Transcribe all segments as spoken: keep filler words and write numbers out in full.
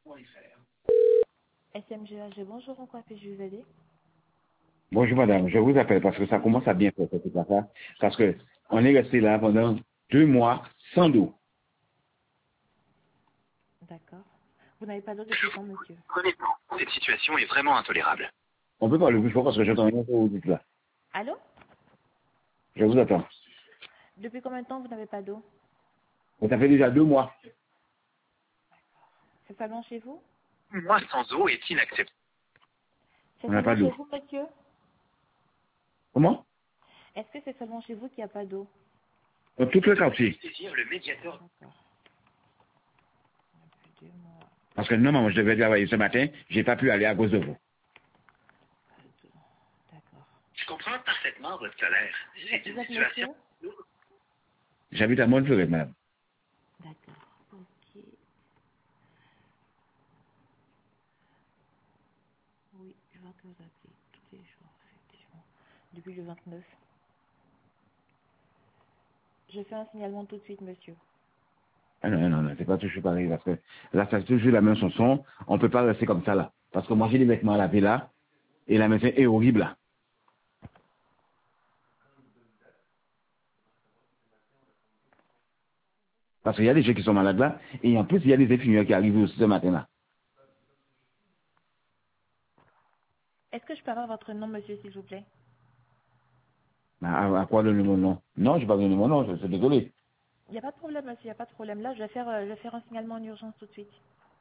S M G A G, bonjour, en quoi puis-je vous aider? Bonjour madame, je vous appelle parce que ça commence à bien faire cette affaire. Parce que on est resté là pendant deux mois sans d'eau. D'accord. Vous n'avez pas d'eau depuis quand, monsieur? Honnêtement, cette situation est vraiment intolérable. On peut parler plus fort parce que j'entends rien que vous dites là. Allô? Je vous attends. Depuis combien de temps vous n'avez pas d'eau? Ça fait déjà deux mois. C'est seulement chez vous? Moi sans eau est inacceptable. C'est On n'a pas seulement chez d'eau. vous, monsieur? Comment? Est-ce que c'est seulement chez vous qu'il n'y a pas d'eau? Dans tout le quartier. Saisir le médiateur. D'accord. Depuis deux mois, Parce que normalement je devais travailler ce matin, j'ai pas pu aller à cause de vous. pas d'eau. D'accord. Je comprends parfaitement votre colère. C'est Vous une êtes situation. monsieur? J'habite à Montferrat, madame. D'accord. Ok. Oui, je vois que vous appelez tous les jours, effectivement. Depuis le vingt-neuf. Je fais un signalement tout de suite, monsieur. Ah non, non, non, c'est pas toujours pareil parce que là, c'est toujours la même chanson. On peut pas rester comme ça là. Parce que moi j'ai des vêtements à laver là et la maison est horrible là. Parce qu'il y a des gens qui sont malades là et en plus il y a des infirmières qui arrivent aussi ce matin là. Est-ce que je peux avoir votre nom, monsieur, s'il vous plaît? À, à quoi donner mon nom? Non, je vais pas donner mon nom, je suis désolé. Il n'y a pas de problème, monsieur, il n'y a pas de problème. Là, je vais faire, euh, je vais faire un signalement en urgence tout de suite.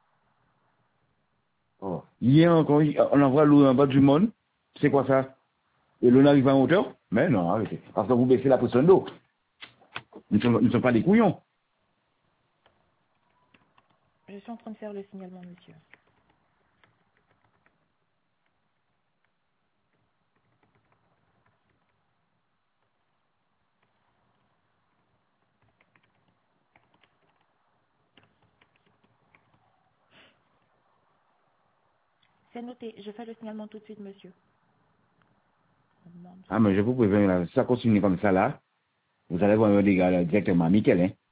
Oh. Hier encore, on envoie l'eau en bas du monde. C'est quoi ça? Et l'eau n'arrive pas en hauteur? Mais non, arrêtez. Parce que vous baissez la pression d'eau. Nous ne sommes, nous ne sommes pas des couillons. Je suis en train de faire le signalement, monsieur. C'est noté. Je fais le signalement tout de suite, monsieur. On demande. Ah, mais je vous préviens, là, si ça continue comme ça là, vous allez voir un dégât là, directement à Michel, hein.